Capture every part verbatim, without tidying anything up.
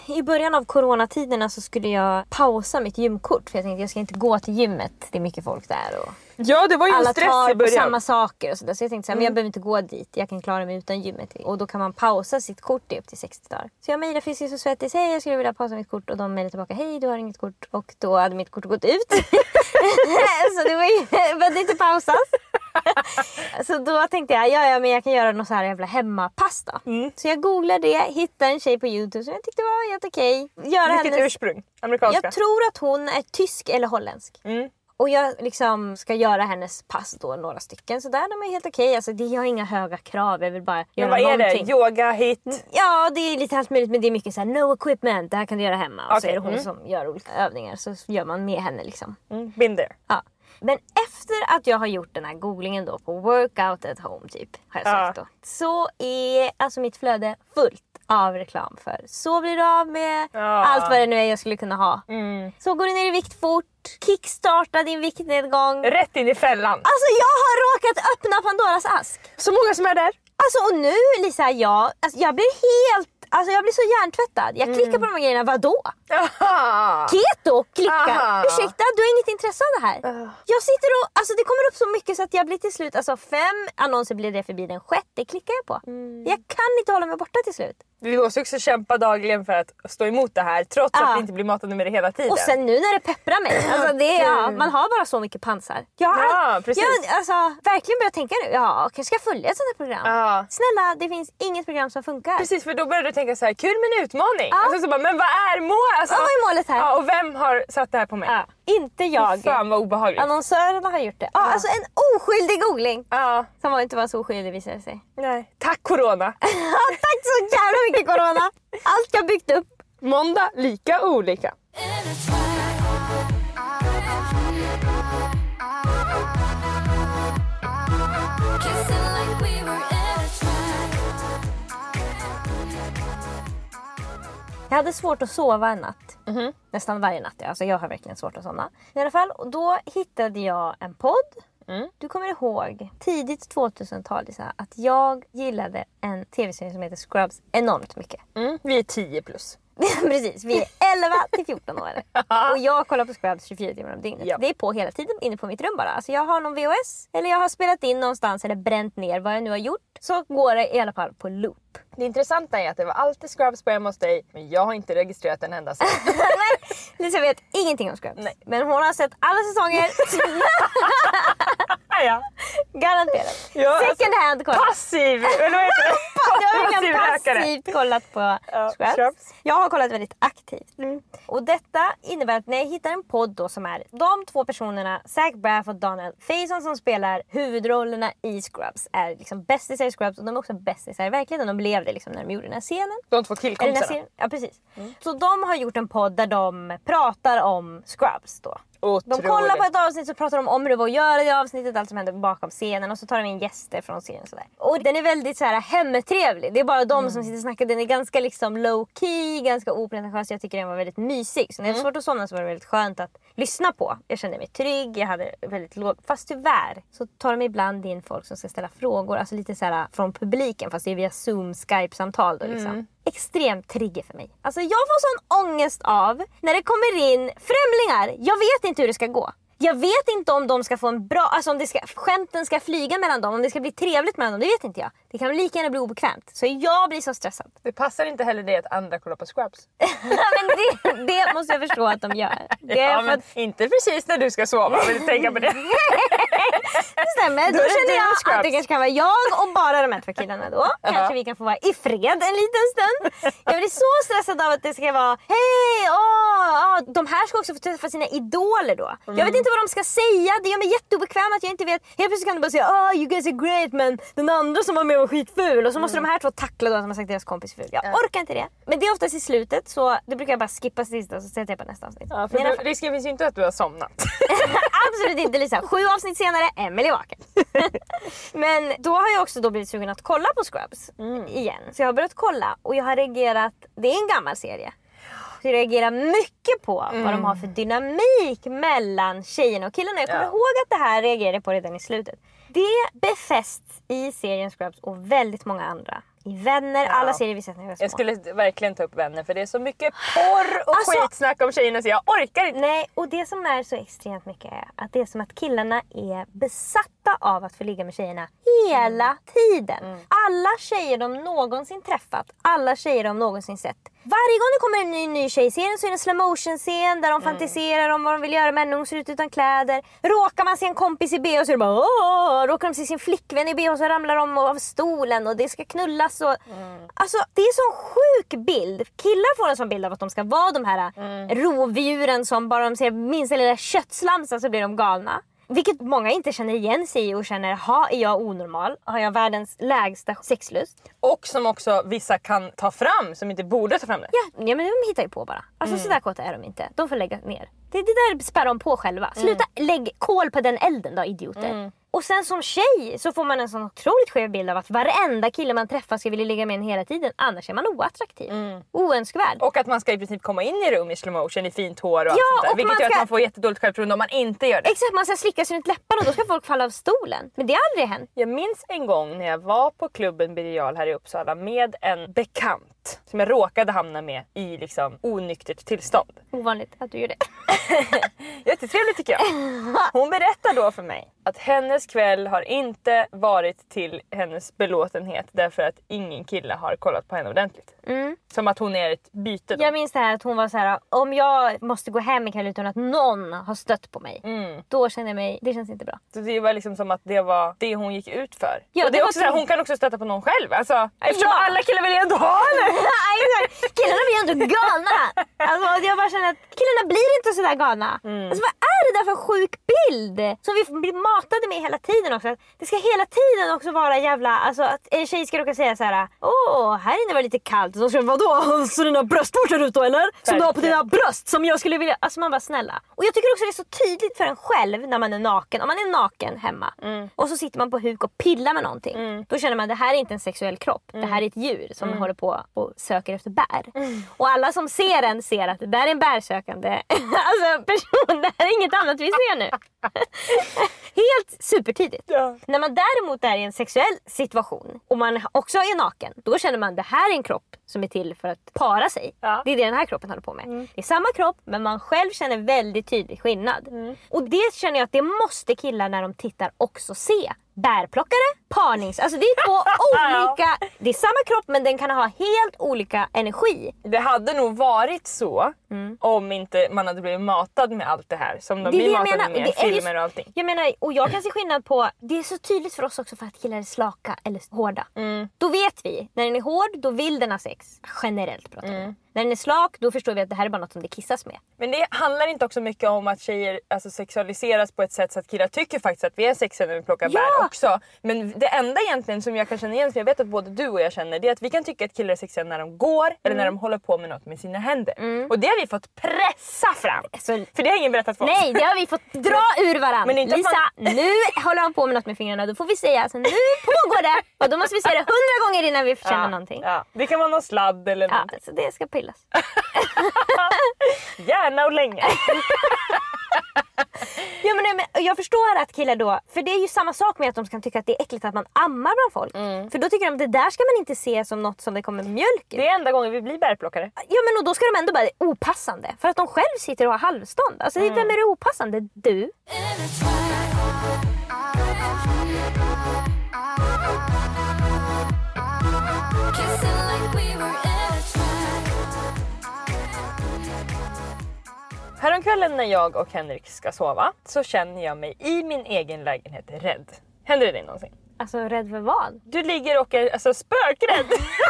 i början av coronatiderna så skulle jag pausa mitt gymkort. För jag tänkte jag ska inte gå till gymmet. Det är mycket folk där och ja, det var ju alla en stress tar i början. på samma saker och sådär. Så jag tänkte så här, mm. men jag behöver inte gå dit. Jag kan klara mig utan gymmet. Och då kan man pausa sitt kort i upp till sextio dagar. Så jag mejlade Friskis och Svettis. Hej, jag skulle vilja pausa mitt kort. Och de mejlade tillbaka. Hej, du har inget kort. Och då hade mitt kort gått ut. Så det var ju, behövde inte pausas. Så då tänkte jag, ja, ja men jag kan göra något så här jävla hemmapass då. Mm. Så jag googlade det, hittade en tjej på YouTube som jag tyckte var helt okej. Göra Vilket hennes... ursprung? Amerikanska? Jag tror att hon är tysk eller holländsk. Mm. Och jag liksom ska göra hennes pass då, några stycken. Så där, de är helt okej. Alltså, det har inga höga krav, jag vill bara göra men vad någonting. är det? Yoga, hit? Ja, det är lite allt möjligt, men det är mycket så här, no equipment, det här kan du göra hemma. Och okay. så är det hon mm. som gör olika övningar, så gör man med henne liksom. Mm. Been there. Ja. Men efter att jag har gjort den här googlingen då på workout at home typ, har jag sagt ja. då. Så är alltså mitt flöde fullt av reklam för så blir du av med ja. allt vad det nu är jag skulle kunna ha. Mm. Så går du ner i vikt fort, kickstarta din viktnedgång. Rätt in i fällan. Alltså jag har råkat öppna Pandoras ask. Så många som är där. Alltså och nu Lisa, jag, alltså, jag blir helt, alltså jag blir så hjärntvättad. Jag klickar mm. på de här grejerna, vadå? Aha. Keto, klicka. Aha. Ursäkta, du har inget intresse av det här. Uh. Jag sitter och, alltså det kommer upp så mycket så att jag blir till slut, alltså fem annonser blir det förbi den sjätte, klickar jag på. Mm. Jag kan inte hålla mig borta till slut. Vi måste också kämpa dagligen för att stå emot det här, trots ja. att vi inte blir matade med det hela tiden. Och sen nu när det pepprar mig, alltså det är, ja, man har bara så mycket pansar. Jag, ja, precis. Jag alltså, verkligen börjar tänka nu, ja, kanske ska jag följa ett sånt här program. Ja. Snälla, det finns inget program som funkar. Precis, för då börjar du tänka så här, kul med en utmaning. Ja. Alltså, så bara, men vad är målet? Alltså, ja, vad är målet här? Ja, och vem har satt det här på mig? Ja. Inte jag. Fan vad obehagligt. Annonsörerna har gjort det. Ja, ja. Alltså en oskyldig googling. Ja. Som var inte var så oskyldig visade sig. Nej. Tack corona. Tack så jävla mycket corona. Allt jag byggt upp. Måndag lika olika. Jag hade svårt att sova en natt. Mm-hmm. Nästan varje natt. Alltså jag har verkligen svårt att somna. I alla fall, och då hittade jag en podd. Mm. Du kommer ihåg tidigt tvåtusental så här, att jag gillade en tv-serie som heter Scrubs enormt mycket. Mm. Vi är tio plus. Precis, vi är elva till fjorton år. Och jag kollar på Scrubs tjugofyra timmar om dygnet. Ja. Det är på hela tiden inne på mitt rum bara. Alltså jag har någon V H S eller jag har spelat in någonstans eller bränt ner vad jag nu har gjort. Så går det i alla fall på loop. Det intressanta är att det var alltid Scrubs på hemma hos dig, men jag har inte registrerat en enda sen. Lisa vet ingenting om Scrubs. Nej. Men hon har sett alla säsonger. Ja. Garanterat. Ja, second alltså, hand kollat. Passiv, eller vad heter det? Jag har verkligen passivt kollat på ja, Scrubs. Scrubs. Jag har kollat väldigt aktivt. Mm. Och detta innebär att när jag hittar en podd då som är de två personerna, Zach Braff och Donald Faison som spelar huvudrollerna i Scrubs, är liksom bästisar i Scrubs och de är också bästisar i verkligheten. De blev det liksom när de gjorde den här scenen. De två killkompisarna. Ja, precis. Mm. Så de har gjort en podd där de pratar om Scrubs då. Otroligt. De kollar på ett avsnitt så pratar de om hur det var att göra det avsnittet, allt som händer bakom scenen, och så tar de in gäster från scenen sådär. Och den är väldigt så här hemtrevlig. Det är bara de mm. som sitter och snackar. Den är ganska liksom low key, ganska opretentiös. Jag tycker den var väldigt mysig. Så när det är svårt att somna så var det väldigt skönt att lyssna på. Jag kände mig trygg, jag hade väldigt låg. Fast tyvärr så tar de ibland in folk som ska ställa frågor, alltså lite så här från publiken, fast det är via Zoom, Skype-samtal då liksom. Mm. Extremt trigger för mig. Alltså jag får sån ångest av när det kommer in främlingar. Jag vet inte hur det ska gå. Jag vet inte om de ska få en bra, alltså om det ska, skämten ska flyga mellan dem, om det ska bli trevligt mellan dem, det vet inte jag. Det kan lika gärna bli obekvämt. Så jag blir så stressad. Det passar inte heller det att andra kollar på Scrubs. Men det, det måste jag förstå att de gör. Det ja, men att... inte precis när du ska sova, vill du tänka på det? Det stämmer, då, då känner jag att det kanske kan vara jag och bara de här två killarna då. Kanske uh-huh. vi kan få vara i fred en liten stund. Jag blir så stressad av att det ska vara hej, åh, åh. De här ska också få träffa sina idoler då. Mm. Jag vet inte vad de ska säga, det gör mig jätteobekväm att jag inte vet. Helt plötsligt kan de bara säga, oh you guys are great, men den andra som var med var skitful. Och så måste mm. de här två tackla då som har sagt deras kompis ful. Jag uh. orkar inte det. Men det är oftast i slutet, så det brukar jag bara skippa sista och så sätter jag på nästa avsnitt. Ja, för då, risken finns ju inte att du har somnat. Absolut inte, Lisa. Sju avsnitt senare, Emily vaken. Men då har jag också då blivit sugen att kolla på Scrubs mm. igen. Så jag har börjat kolla och jag har reagerat, det är en gammal serie. Så jag reagerar mycket på mm. vad de har för dynamik mellan tjejerna och killarna. Jag kommer ja. ihåg att det här reagerade på redan i slutet. Det befästs i serien Scrubs och väldigt många andra i Vänner. Ja. Alla serier vi sett när vi var små. Jag skulle verkligen ta upp Vänner för det är så mycket porr och Alltså- skitsnack om tjejerna så jag orkar inte. Nej, och det som är så extremt mycket är att det är som att killarna är besatta av att få ligga med tjejerna hela Mm. tiden. Mm. Alla tjejer de någonsin träffat, alla tjejer de någonsin sett. Varje gång det kommer en ny, ny tjej i serien så är det en slow motion scen där de mm. fantiserar om vad de vill göra med henne. Hon ser ut utan kläder. Råkar man se en kompis i B H så är det bara åh! Råkar de se sin flickvän i B H så ramlar de av stolen och det ska knullas. Och... Mm. Alltså det är så sjuk bild. Killar får en sån bild av att de ska vara de här mm. rovdjuren som bara de ser minsta lilla köttslamsa så blir de galna. Vilket många inte känner igen sig i och känner, ha är jag onormal? Har jag världens lägsta sexlust? Och som också vissa kan ta fram som inte borde ta fram det. Ja, ja men de hittar ju på bara. Alltså mm. sådär kåta är de inte. De får lägga ner. Det, det där spärrar de på själva. Sluta mm. lägg kol på den elden då, idioter. Mm. Och sen som tjej så får man en sån otroligt skev bild av att varenda kille man träffar ska vilja ligga med en hela tiden. Annars är man oattraktiv. Mm. Oönskvärd. Och att man ska i princip komma in i rum i slow motion i fint hår och ja, allt sånt där. och Vilket man gör ska... att man får jättedåligt självförtroende om man inte gör det. Exakt, man ska slicka sig runt läpparna och då ska folk falla av stolen. Men det har aldrig hänt. Jag minns en gång när jag var på klubben Birger Jarl här i Uppsala med en bekant som jag råkade hamna med i liksom onyktert tillstånd. Ovanligt att du gör det. Jättetrevligt tycker jag. Hon berättar då för mig att hennes kväll har inte varit till hennes belåtenhet därför att ingen kille har kollat på henne ordentligt. Mm. Som att hon är ett byte då. Jag minns det här att hon var så här: om jag måste gå hem ikväll utan att någon har stött på mig. Mm. Då känner jag mig, det känns inte bra. Så det var liksom som att det var det hon gick ut för. Ja, och det, det är också så här, hon kan också stöta på någon själv. Alltså, eftersom ja. alla killar vill ändå ha henne. Killarna blir ändå galna. Alltså, jag bara känner att killarna blir inte så där galna. Mm. Alltså, vad är det där för sjuk bild som vi blir matade med hela tiden också? Det ska hela tiden också vara jävla, alltså att en tjej ska råka säga så här: åh, här inne var det lite kallt. Så ska jag, vadå? Så dina bröstvårtor ut då eller? Som du har på dina bröst som jag skulle vilja. Alltså man bara snälla. Och jag tycker också det är så tydligt för en själv när man är naken. Om man är naken hemma mm. och så sitter man på huk och pillar med någonting. Mm. Då känner man att det här är inte en sexuell kropp. Mm. Det här är ett djur som mm. håller på och söker efter bär. Mm. Och alla som ser en ser att det där är en bärsökande alltså person. Det här är inget annat vi ser nu. Helt supertidigt. Ja. När man däremot är i en sexuell situation och man också är naken, då känner man att det här är en kropp som är till för att para sig. Ja. Det är det den här kroppen håller på med. Mm. Det är samma kropp men man själv känner väldigt tydlig skillnad. Mm. Och det känner jag att det måste killar när de tittar också se. Bärplockare, parnings, alltså det är två olika, det är samma kropp men den kan ha helt olika energi. Det hade nog varit så mm. om inte man hade blivit matad med allt det här som de det blir matade menar, med det filmer just, och allting. Jag menar, och jag kan se skillnad på, det är så tydligt för oss också för att killar är slaka eller hårda. Mm. Då vet vi, när den är hård då vill den ha sex, generellt pratar vi. Mm. När den är slak, då förstår vi att det här är bara något som det kissas med. Men det handlar inte också mycket om att tjejer alltså, sexualiseras på ett sätt så att killar tycker faktiskt att vi är sexiga när vi plockar ja. bär också. Men det enda egentligen som jag kan känna igen, som jag vet att både du och jag känner, det är att vi kan tycka att killar är sexiga när de går mm. eller när de håller på med något med sina händer. Mm. Och det har vi fått pressa fram. Så, för det har ingen berättat för oss. Nej, det har vi fått dra ur varandra. Men inte Lisa, man... nu håller han på med något med fingrarna. Då får vi säga, alltså, nu pågår det. Och då måste vi säga det hundra gånger innan vi känner ja, någonting. Ja. Det kan vara någon sladd eller ja, någonting. Så det ska pillas. Gärna och länge. Ja, men, men jag förstår att killar då, för det är ju samma sak med att de ska tycka att det är äckligt att man ammar bland folk. Mm. För då tycker de att det där ska man inte se som något som det kommer mjölk i. Det är enda gången vi blir bärplockare. Ja, men och då ska de ändå bara, det är opassande. För att de själv sitter och har halvstånd. Alltså mm. vem är det opassande? Du? Häromkvällen när jag och Henrik ska sova så känner jag mig i min egen lägenhet rädd. Händer det dig någonsin? Alltså rädd för vad? Du ligger och är alltså spökrädd.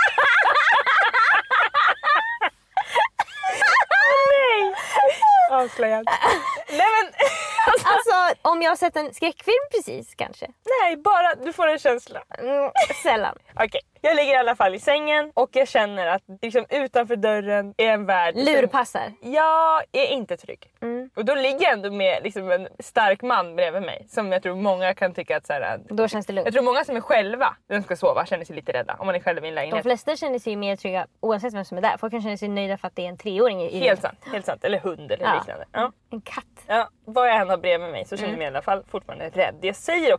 Nej! Avslöjad. Nej men... Alltså, alltså om jag har sett en skräckfilm precis kanske. Nej, bara du får en känsla. Mm, sällan. Okej, okay. Jag ligger i alla fall i sängen och jag känner att liksom, utanför dörren är en värld. Lurpassar. Jag är inte trygg. Mm. Och då ligger jag ändå med liksom, en stark man bredvid mig. Som jag tror många kan tycka att så här, då känns det lugnt. Jag tror många som är själva när de ska sova känner sig lite rädda. Om man är själv i en lägenhet. De flesta känner sig mer trygga oavsett vem som är där. Folk kan känna sig nöjda för att det är en treåring i Helt sant, helt sant. Eller hund eller ja. liknande. Ja. En katt. Ja, vad jag än har bredvid mig så känner jag mm. mig i alla fall fortfarande rädd. Jag säger också det till Henrik.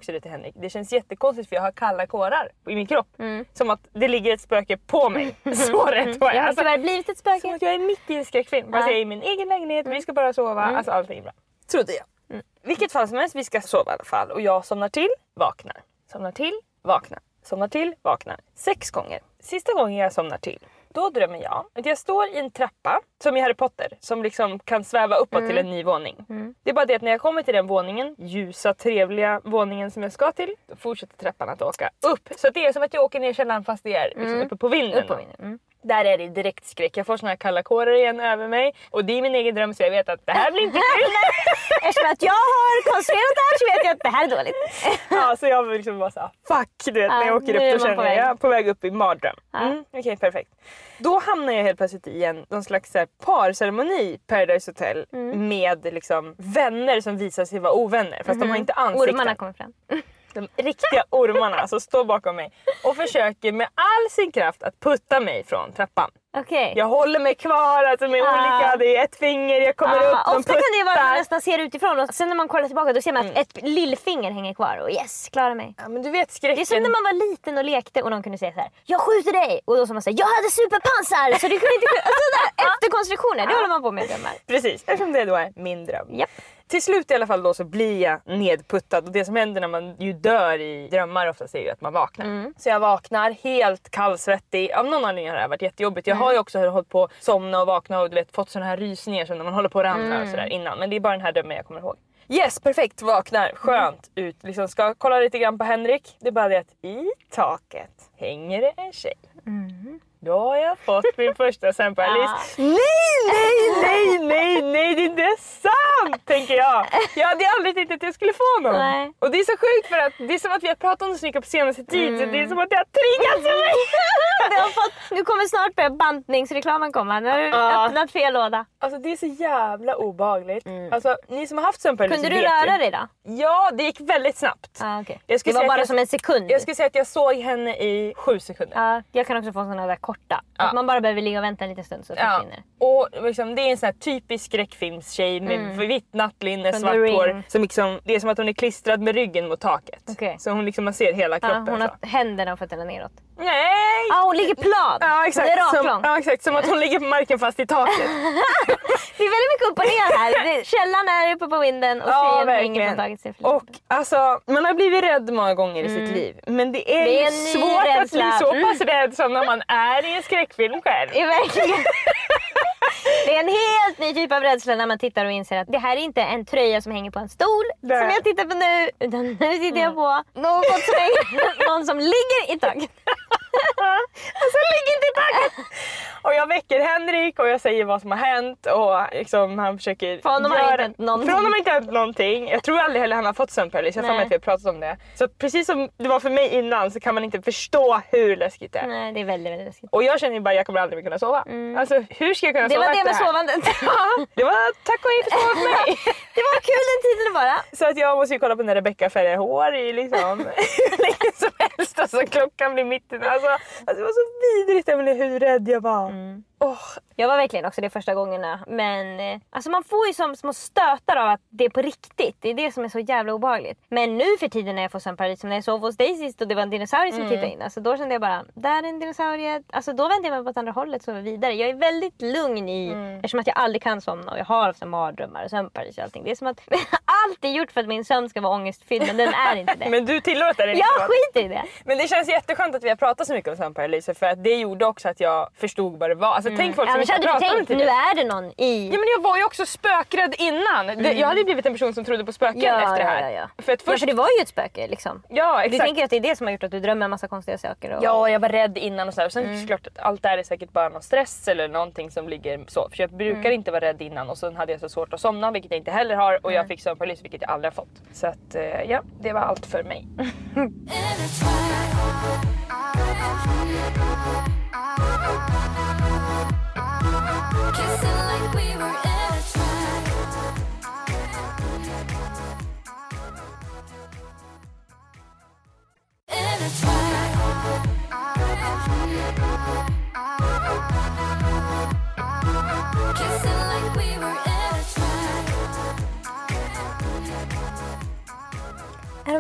Henrik. Det känns jättekonstigt för jag har kalla kårar i min kropp. Mm. Som att det ligger ett spöke på mig. Så rätt var jag. Jag har Alltså, tyvärr blivit ett spöke. som att jag är mitt i en skräckfilm. Fast Ja. jag är i min egen lägenhet, vi ska bara sova. Mm. Alltså allting är bra. Trodde jag. Mm. Vilket fall som helst, vi ska sova i alla fall. Och jag somnar till, vaknar. Somnar till, vaknar. Somnar till, vaknar. Sex gånger. Sista gången jag somnar till, då drömmer jag att jag står i en trappa, som i Harry Potter, som liksom kan sväva uppåt Mm. till en ny våning. Mm. Det är bara det att när jag kommer till den våningen, ljusa, trevliga våningen som jag ska till, då fortsätter trappan att åka upp. Så att det är som att jag åker ner i källaren fast det är liksom Mm. uppe på vinden. Upp på vinden. Mm. Där är det direkt skräck. Jag får såna här kalla kårar igen över mig. Och det är min egen dröm så jag vet att det här blir inte kul. Eftersom att jag har konstruerat det här så vet jag att det här är dåligt. Ja, så jag vill liksom bara såhär, fuck du vet, när Ja, jag åker nu är upp då man känner på jag väg. jag är på väg upp i mardröm. Ja. Mm, Okej, okay, perfekt. Då hamnar jag helt plötsligt i en någon slags så här, parceremoni Paradise Hotel Mm. med liksom vänner som visar sig vara ovänner. Fast de har inte ansikten. Ormarna kommer fram. De riktiga ormarna som står bakom mig och försöker med all sin kraft att putta mig från trappan. Okej. Jag håller mig kvar, alltså med Ah. olika, det är ett finger, jag kommer Ah, upp, de ofta kan det vara att man puttar. nästan ser utifrån och sen när man kollar tillbaka då ser man att ett lillfinger hänger kvar och yes, klarar mig. Ja, men du vet skräcken. Det är som när man var liten och lekte och de kunde säga så här: jag skjuter dig! Och då som man säger: jag hade superpansar! Så du kunde inte skjuta. Sådär efterkonstruktioner, det håller man på med i drömmar. Precis, eftersom det då är min dröm. Japp. Till slut i alla fall då så blir jag nedputtad och det som händer när man ju dör i drömmar oftast är ju att man vaknar. Mm. Så jag vaknar helt kallsvettig. Av någon anledning har det här varit jättejobbigt. Jag Mm. har ju också hållit på att somna och vakna och du vet, fått såna här rysningar som när man håller på att ramla Mm. och sådär innan. Men det är bara den här drömmen jag kommer ihåg. Yes, perfekt, vaknar, skönt ut. Liksom ska kolla lite grann på Henrik. Det är bara det att i taket hänger det en tjej. Mm. Då har jag fått min första samparlis. Ah. Nej, nej, nej, nej, nej, det är inte sant, tänker jag. Jag hade aldrig tänkt att jag skulle få någon. Nej. Och det är så sjukt för att det är som att vi har pratat om det så mycket på senaste tid. Mm. Så det är som att det har triggats för mig. Det har fått, nu kommer snart börja bantningsreklamen komma. Nu har du Ja. öppnat fel låda. Alltså det är så jävla obehagligt. Mm. Alltså ni som har haft sömnparalys Kunde du vet röra ju. dig då? Ja, det gick väldigt snabbt. Ah, okay. Jag Det skulle var säga att bara jag- som en sekund. Jag skulle säga att jag såg henne i sju sekunder. Ja, jag kan också få såna där korta. Ja. Att man bara behöver ligga och vänta en liten stund så Ja. försvinner. Och liksom, det är en sån här typisk skräckfilmstjej med Mm. vitt nattlinne, Från svart The Ring. hår. Som liksom, det är som att hon är klistrad med ryggen mot taket. Okej. Så hon liksom, man ser hela Ja, kroppen. hon så. har händerna och fötterna neråt. Nej! Ja, hon ligger plan. Ja exakt. Det är Som, raklång. ja exakt, som att hon ligger på marken fast i taket. Det är väldigt mycket upp och ner här. Det- Källan är uppe på vinden och Ja, tjejen hänger verkligen. från taget. Ser Och alltså, man har blivit rädd många gånger i sitt liv. Men det är, Det är ju en ny svårt att rädsla. bli så pass Mm. rädd som när man är i en skräckfilm själv. Det är verkligen... Det är en helt ny typ av rädsla när man tittar och inser att det här är inte en tröja som hänger på en stol Nej. som jag tittar på nu, utan nu tittar jag på något som hänger, någon som ligger i taket. Alltså ligger inte i taket! Och jag väcker Henrik och jag säger vad som har hänt och liksom, han försöker För honom har göra... inte hänt någonting. För honom har inte hänt någonting. Jag tror aldrig heller han har fått sömnparalys. Jag har för mig Nej. att vi har pratat om det. Så precis som det var för mig innan så kan man inte förstå hur läskigt det är. Nej, det är väldigt, väldigt läskigt. Och jag känner ju bara att jag kommer aldrig mer kunna sova. Mm. Alltså hur ska jag kunna Det sova var det efter med här? sovandet. Ja, det var tack och hej för sova för mig. Det var kul den tiden bara. Så att jag måste ju kolla på när Rebecca färgar hår i liksom hur länge som helst. Alltså klockan blir mitten. Alltså, alltså det var så vidrigt Emelie hur rädd jag var. Mm. Åh, Jag var verkligen också det första gångerna. Men eh, alltså man får ju som små stötar av att det är på riktigt. Det är det som är så jävla obehagligt. Men nu för tiden när jag får sömnparalys, som när jag sov hos dig sist och det var en dinosaurie som Mm. tittade in. Alltså då kände jag bara, där är en dinosaurie. Alltså då vände jag mig på ett andra hållet så vidare. Jag är väldigt lugn i, Mm. eftersom att jag aldrig kan somna och jag har ofta mardrömmar och sömnparalys och allting. Det är som att allt är gjort för att min sömn ska vara ångestfylld, men den är inte det. men du tillåter det inte. Jag va? skiter i det. Men det känns jätteskönt att vi har pratat så mycket om sömnparalyser för att det gjorde också att jag förstod vad det var. Alltså tänk folk som Annars inte hade du pratar om tänkt, det. nu är det någon i... Ja men jag var ju också spökrädd innan. Det, jag hade ju blivit en person som trodde på spöken Ja, efter det ja, här. ja, ja. För att Ja, först... för det var ju ett spöke liksom. Ja Du exakt. tänker att det är det som har gjort att du drömmer en massa konstiga saker? Och... Ja, jag var rädd innan och så här. Och sen Mm. såklart att allt det här är säkert bara någon stress eller någonting som ligger så. För jag brukar Mm. inte vara rädd innan och sen hade jag så svårt att somna, vilket jag inte heller har. Och jag Mm. fick sömnparalys, vilket jag aldrig har fått. Så att eh, ja, det var allt för mig.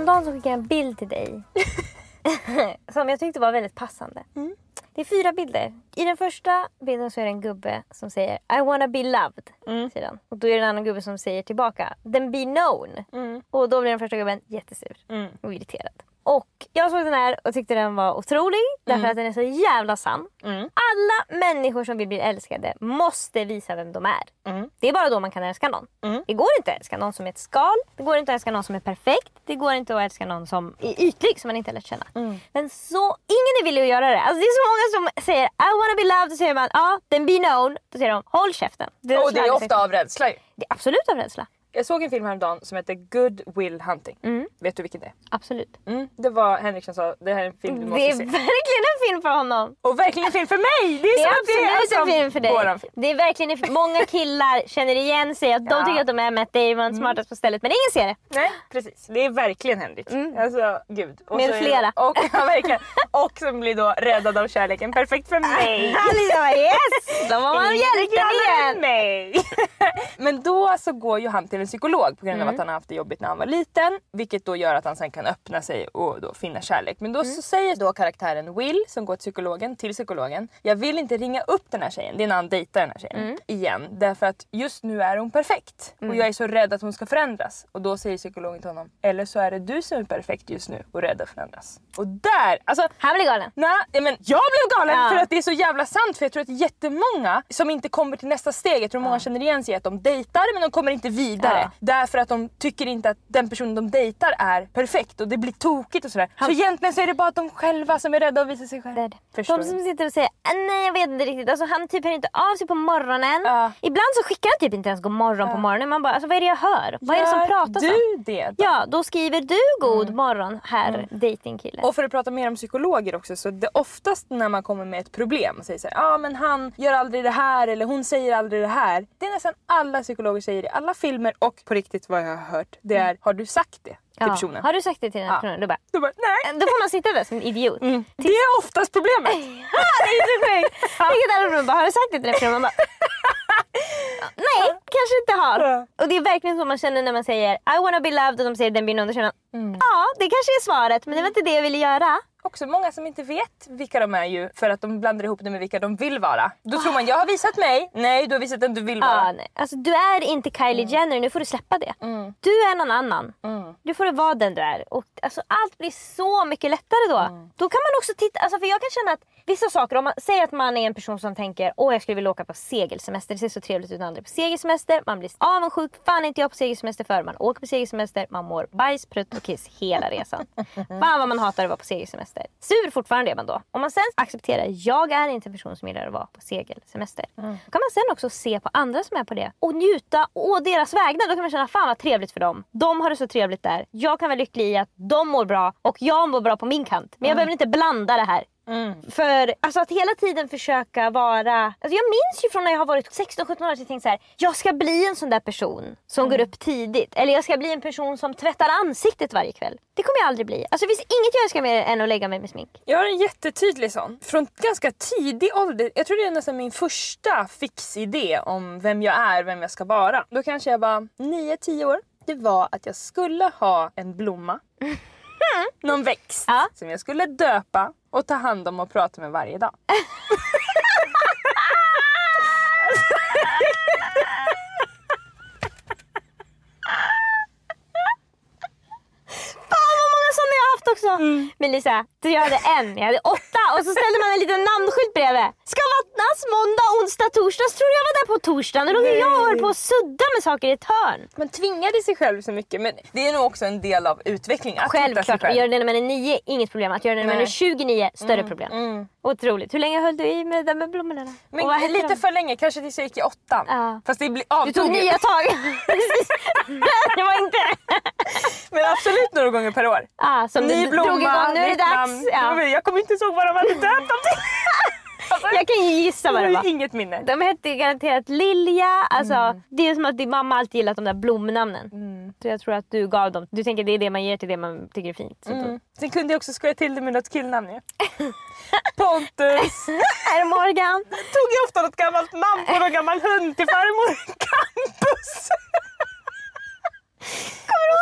Häromdagen så skickade jag en bild till dig. Som jag tyckte var väldigt passande. Mm. Det är fyra bilder. I den första bilden så är det en gubbe som säger I wanna be loved. Mm. Sedan. Och då är det en annan gubbe som säger tillbaka then be known. Mm. Och då blir den första gubben jättesur mm. och irriterad. Och jag såg den här och tyckte den var otrolig. Därför mm. att den är så jävla sann. Mm. Alla människor som vill bli älskade måste visa vem de är. Mm. Det är bara då man kan älska någon. Mm. Det går inte att älska någon som är ett skal. Det går inte att älska någon som är perfekt. Det går inte att älska någon som är ytlig som man inte har lärt känna. Mm. Men så, ingen är villig att göra det. Alltså det är så många som säger I wanna be loved. Då säger man ja, ah, then be known. Då säger de håll käften. Det och det är ofta av rädsla. Det är absolut av rädsla. Jag såg en film häromdagen som heter Good Will Hunting. Mm. Vet du vilken det är? Absolut. Mm. Det var Henrik som sa, det här är en film du måste se. Det är se. verkligen en film för honom. Och verkligen en film för mig! Det är, det är absolut det är en film för dig. Film. Det är verkligen en film. Många killar känner igen sig. Att ja. De tycker att de är Matt Damon, mm. smartast på stället. Men ingen ser det. Nej, precis. Det är verkligen Henrik. Mm. Alltså, gud. Och med flera. Det, och, ja, verkligen. Och som blir då räddad av kärleken. Perfekt för mig. Yes! Då var man hjälten igen. Mig. Men då så går ju han till en psykolog på grund av Mm. att han har haft det jobbigt när han var liten. Vilket då gör att han sen kan öppna sig och då finna kärlek. Men då mm. så säger då karaktären Will som går till psykologen, till psykologen. Jag vill inte ringa upp den här tjejen. Det är när han dejtar den här tjejen. Mm. Igen. Därför att just nu är hon perfekt. Mm. Och jag är så rädd att hon ska förändras. Och då säger psykologen till honom. Eller så är det du som är perfekt just nu och rädd att förändras. Och där, alltså. Han blir galen. Nej, men jag blev galen ja. för att det är så jävla sant. För jag tror att jättemånga som inte kommer till nästa steg. Jag tror många ja. känner igen sig att de dejtar men de kommer inte vidare. Ja. Därför att de tycker inte att den personen de dejtar är perfekt och det blir tokigt och sådär. Han... Så egentligen så är det bara att de själva som är rädda att visa sig själva. De som sitter och säger nej jag vet inte riktigt. Alltså, han typ hör inte av sig på morgonen. Ja. Ibland så skickar han typ inte ens god morgon ja. på morgonen. Man bara, alltså, vad är det jag hör? Vad är det som pratas du om? Det då? Ja, då skriver du god mm. morgon här mm. datingkille. Och för att prata mer om psykologer också så det oftast när man kommer med ett problem och säger så här, ja ah, men han gör aldrig det här eller hon säger aldrig det här. Det är nästan alla psykologer säger i alla filmer och på riktigt vad jag har hört. Det är, har du sagt det? Ja. Personen. Har du sagt det till den här ja. personen? Du bara, du bara, nej. Då får man sitta där som en idiot. Mm. Det är oftast problemet. Ja, det är så sjukt. Vilket alla personer bara, har du sagt det till den här personen? Man bara, nej, kanske inte har. Ja. Och det är verkligen så man känner när man säger I wanna be loved och de säger den blir någon. Då känner man, mm. ja, det kanske är svaret. Men det var inte det jag ville göra. Också många som inte vet vilka de är ju för att de blandar ihop det med vilka de vill vara. Då tror man, jag har visat mig. Nej, du har visat den du vill vara. Ah, nej. Alltså, du är inte Kylie mm. Jenner, nu får du släppa det. Mm. Du är någon annan. Mm. Du får vara den du är. Och alltså, allt blir så mycket lättare då. Mm. Då kan man också titta, alltså, för jag kan känna att vissa saker, om man säger att man är en person som tänker åh jag skulle vilja åka på segelsemester, det ser så trevligt ut andra på segelsemester, man blir avundsjuk, fan inte jag på segelsemester för, man åker på segelsemester, man mår bajs, prutt och kiss hela resan. Fan vad man hatar att vara på segelsemester. Sur fortfarande är man då. Om man sen accepterar, jag är inte en person som gillar att vara på segelsemester. Mm. Då kan man sen också se på andra som är på det och njuta å deras vägnar. Då kan man känna, fan vad trevligt för dem. De har det så trevligt där. Jag kan vara lycklig i att de mår bra och jag mår bra på min kant. Men jag mm. behöver inte blanda det här. Mm. För alltså, att hela tiden försöka vara, alltså, jag minns ju från när jag har varit sexton sjutton år att jag tänkte så här, jag ska bli en sån där person som mm. går upp tidigt, eller jag ska bli en person som tvättar ansiktet varje kväll. Det kommer jag aldrig bli. Alltså det finns inget jag önskar mer än att lägga mig med smink. Jag har en jättetydlig sån från ganska tidig ålder. Jag tror det är nästan min första fixidé om vem jag är, vem jag ska vara. Då kanske jag var nio tio år. Det var att jag skulle ha en blomma. Mm. Någon växt ja. som jag skulle döpa och ta hand om och prata med varje dag. Fan vad många sådana jag har haft också. Mm. Men Lisa, jag hade en, jag hade åtta och så ställde man en liten namnskylt bredvid. Ska vattnas måndag, onsdag, torsdag. Så tror jag var där på torsdagen och då jag höll på att sudda med saker i ett hörn. Man tvingade sig själv så mycket, men det är nog också en del av utvecklingen. Att Självklart, att göra det när man är nio, inget problem. Att göra det när man är tjugonio, större mm. problem. Mm. Otroligt. Hur länge höll du i med, med blommorna? Men lite de? för länge, kanske tills jag gick i åttan. Ja. Fast det blir Du tog nya tag. Det var inte. Men absolut några gånger per år. Ja, som ny blomma, nu är det dags. Ja. Jag kommer inte ihåg vad de hade döpt dem till. Alltså, jag kan ju gissa vad det var. Inget minne. De hette garanterat Lilja. Alltså, mm. det är som att din mamma alltid gillat de där blomnamnen. Mm. Så jag tror att du gav dem. Du tänker det är det man ger till det man tycker är fint. Så mm. Sen kunde jag också skoja till det med något killnamn. Ja. Pontus. Är det Morgan? Jag tog ju ofta något gammalt namn på någon gammal hund till farmor Campus. Kommer du ihåg den där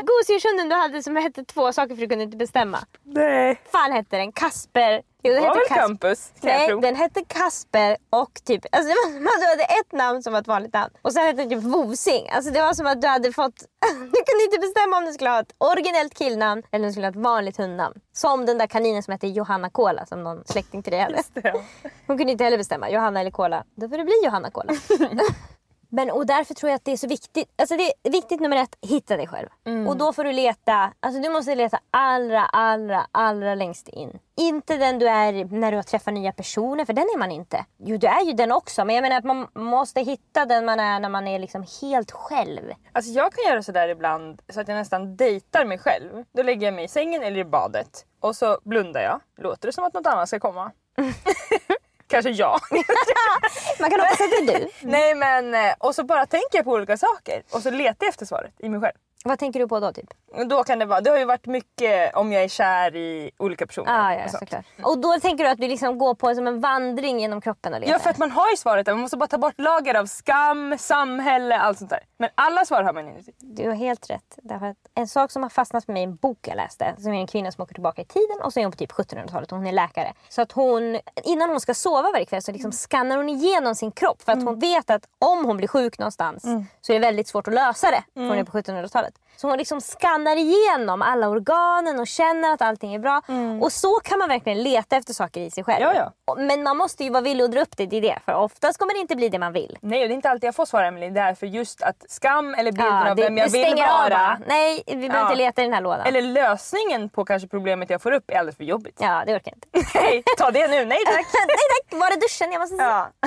Gosedjurshunden du hade som hette två saker för du kunde inte bestämma. Nej. Fan hette den? Kasper. Jo, den Var hette väl Kas- Campus? Nej, den... den hette Kasper och typ... Alltså det var som att du hade ett namn som var ett vanligt namn. Och sen hette den typ Vosing. Alltså det var som att du hade fått... Du kunde inte bestämma om du skulle ha ett originellt killnamn eller om du skulle ha ett vanligt hundnamn. Som den där kaninen som hette Johanna Cola som någon släkting till dig hade. Just det. Hon kunde inte heller bestämma. Johanna eller Cola. Då får det bli Johanna Cola. Men och därför tror jag att det är så viktigt. Alltså det är viktigt nummer ett, hitta dig själv. Mm. Och då får du leta, alltså du måste leta allra, allra, allra längst in. Inte den du är när du har träffat nya personer, för den är man inte. Jo, du är ju den också, men jag menar att man måste hitta den man är när man är liksom helt själv. Alltså jag kan göra sådär ibland så att jag nästan dejtar mig själv. Då lägger jag mig i sängen eller i badet. Och så blundar jag. Låter det som att något annat ska komma? Kanske jag. Man kan hoppas att det är du. Nej men, och så bara tänker jag på olika saker. Och så letar jag efter svaret i mig själv. Vad tänker du på då typ? Då kan det vara, det har ju varit mycket om jag är kär i olika personer. Ah, ja, och såklart. Och då tänker du att du liksom går på som en vandring genom kroppen och letar? Ja, för att man har ju svaret där. Man måste bara ta bort lager av skam, samhälle, allt sånt där. Men alla svar har man inuti. Du har helt rätt. Därför att en sak som har fastnat för mig i en bok jag läste, som är en kvinna som åker tillbaka i tiden och så är hon på typ sjuttonhundratalet och hon är läkare. Så att hon, innan hon ska sova varje kväll så liksom skannar hon igenom sin kropp för att mm. hon vet att om hon blir sjuk någonstans mm. så är det väldigt svårt att lösa det. För hon är på sjuttonhundratalet. Så hon liksom skannar igenom alla organen och känner att allting är bra. Mm. Och så kan man verkligen leta efter saker i sig själv. Ja, ja. Men man måste ju vara villig att dra upp det, det är det. För oftast kommer det inte bli det man vill. Nej, och det är inte alltid jag får svara, Emily. Det är för just att skam eller bilden ja, av det, vem jag vill vara. Nej, vi behöver ja. inte leta i den här lådan. Eller lösningen på kanske problemet jag får upp är alldeles för jobbigt. Ja, det orkar jag inte. Nej, ta det nu. Nej tack. Nej tack, var det duschen? Jag måste säga. Ja.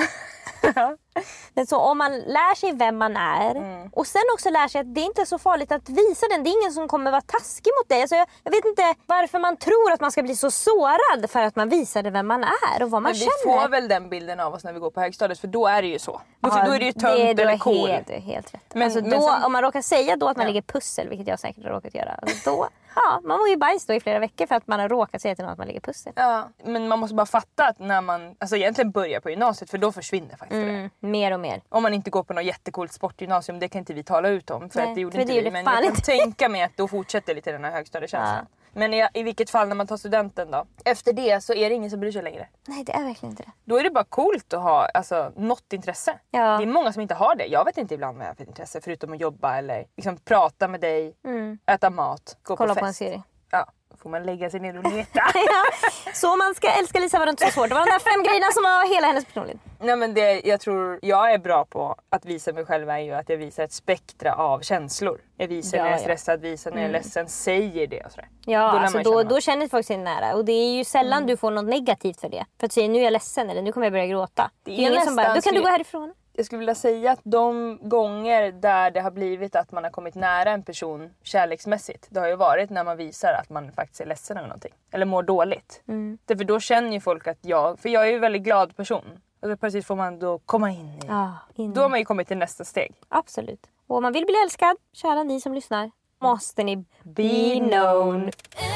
Men så om man lär sig vem man är mm. och sen också lär sig att det är inte är så farligt att visa den. Det är ingen som kommer vara taskig mot dig. Alltså jag, jag vet inte varför man tror att man ska bli så sårad för att man visade vem man är och vad man men känner. Vi får väl den bilden av oss när vi går på högstadiet, för då är det ju så. Då, ja, då är det ju tönt det, eller cool. Helt, helt rätt. Men, alltså men då, sen, om man råkar säga då att man ja. lägger pussel, vilket jag säkert har råkat göra, alltså då, ja, man mår ju bajs då i flera veckor för att man har råkat säga till någon att man lägger pussel. Ja, men man måste bara fatta att när man alltså egentligen börjar på gymnasiet, för då försvinner faktiskt mm, det. Mer och mer. Om man inte går på något jättecoolt sportgymnasium, det kan inte vi tala ut om. För Nej, att det gjorde för inte det vi. Men jag kan tänka mig att då fortsätter lite den här högstadiekänslan. Ja. Men i, i vilket fall när man tar studenten då. Efter det så är det ingen som bryr sig längre. Nej, det är verkligen inte det. Då är det bara coolt att ha alltså, något intresse. Ja. Det är många som inte har det. Jag vet inte ibland vad jag har för intresse. Förutom att jobba eller liksom, prata med dig. Mm. Äta mat. Gå Kolla på fest. på en serie. Ja. Får man lägga sig ner och leta. Ja. Så man ska älska Lisa var det inte så svårt. Det var de där fem grejerna som var hela hennes personlighet. Nej, men det jag tror jag är bra på att visa mig själv är ju att jag visar ett spektra av känslor. Jag visar ja, när jag är ja. stressad, visar när jag är mm. ledsen, säger det och sådär. Ja, då, alltså då, då känner folk sig nära. Och det är ju sällan mm. du får något negativt för det. För att säga nu är jag ledsen eller nu kommer jag börja gråta. Det är, det är ingen som bara, då kan du gå härifrån. Jag skulle vilja säga att de gånger där det har blivit att man har kommit nära en person kärleksmässigt, det har ju varit när man visar att man faktiskt är ledsen över någonting. Eller mår dåligt. Mm. Därför då känner ju folk att jag, för jag är ju en väldigt glad person. Och så precis får man då komma in i. Ah, in. Då har man ju kommit till nästa steg. Absolut. Och om man vill bli älskad, kära ni som lyssnar, måste ni be known.